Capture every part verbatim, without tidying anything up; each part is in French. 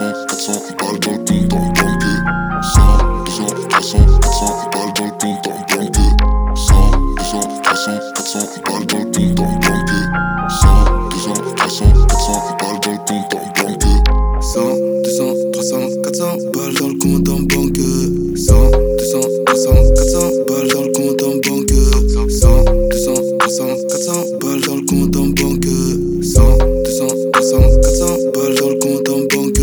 cents, quatre cents balles dans le compte en banque. cent, deux cents, trois cents, quatre cents balles dans le compte en banque. cent, deux cents, trois cents, quatre cents balles dans le compte en banque. cent, deux cents, trois cents, quatre cents balles dans le compte en banque. cent, deux cents, trois cents, quatre cents balles dans le compte en banque. cent, deux cents, trois cents, quatre cents balles dans le compte en banque. cent, deux cents, trois cents, quatre cents balles dans le compte en banque. cent, deux cents, trois cents, quatre cents balles dans le compte en banque.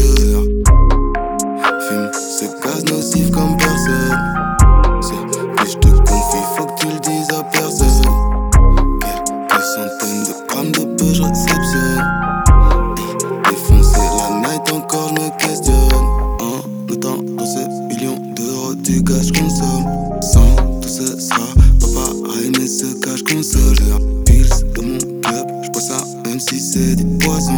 Fume ce gaz nocif comme personne. Si je te confie, faut que tu le dises à personne. Quelques centaines de grammes de peu je réceptionne. Défoncer la night encore je me questionne. En attendant ces millions d'euros du gaz je consomme. Sans tout ce sera pas pareil mais ce cash console. Pills dans mon club, je bois ça même si c'est du poison.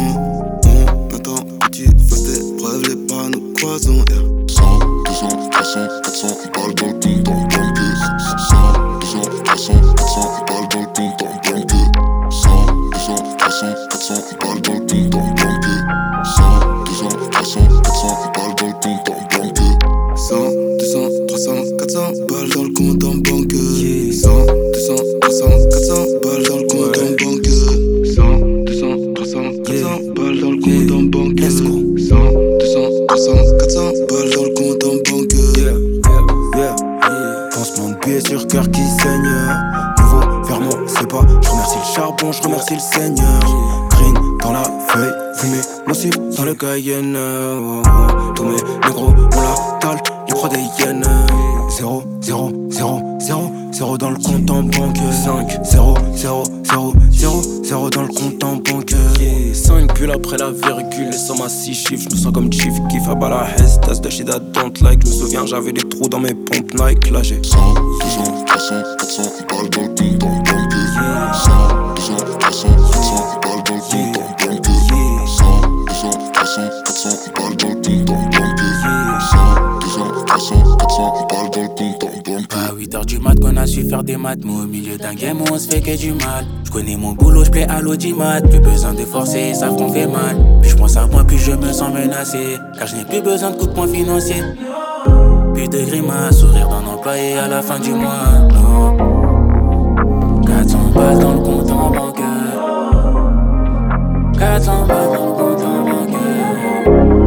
On attend que tu fasses tes preuves, les pas nous croisons. cent, deux cents, trois cents, quatre cents balles dans le compte en banque. cent, deux cents, trois cents, quatre cents balles dans le compte en banque. cent, deux cents, trois cents, quatre cents balles dans le compte en banque. cent, deux cents, trois cents, quatre cents balles dans le compte en banque. cent, deux cents, trois cents, quatre cents balles dans le compte en banque. cent, deux cents, trois cents, quatre cents balles dans le compte en banque. cent, deux cents, trois cents, quatre cents balles dans le compte en banque. cent, deux cents, trois cents, quatre cents balles dans le compte en banque. Yeah, yeah, yeah. Pansement de billets sur cœur qui saigne. Nouveau vers moi, c'est pas. Je remercie le charbon, je remercie le Seigneur. Green dans la feuille, fumé, nocif dans le Cayenne. Oh, oh. Tous mes négros, on la tale, ils croient des hyènes. Zéro, zéro, zéro, zéro, zéro dans le compte en banque. cinq, zéro, zéro, zéro, zéro, zéro dans le compte en banque. cinq bulles après la virgule, les sommes à six chiffres. Je me sens comme Chief Keef à la Hestas de shit I don't like. Je me souviens, j'avais des trous dans mes pompes Nike. Là j'ai cent, deux cents, trois cents, quatre cents balles dans le compte en banque. cent, deux cents, trois cents, quatre cents balles dans le compte en banque. cent, deux cents, trois cents, quatre cents balles dans le compte en banque. cent, deux cents, trois cents, quatre cents balles dans le compte en banque. À huit heures du mat qu'on a su faire des maths. Moi au milieu d'un game où on se fait que du mal. J'connais mon boulot, j'plais à l'audimat. Plus besoin de forcer, ça qu'on fait mal. Plus j'pense à moi, plus je me sens menacé. Car je n'ai plus besoin de coups de poing financiers. Plus de grimaces, sourire d'un employé à la fin du mois. Non. quatre cents balles dans le compte en banque. quatre cents balles dans le compte en banque.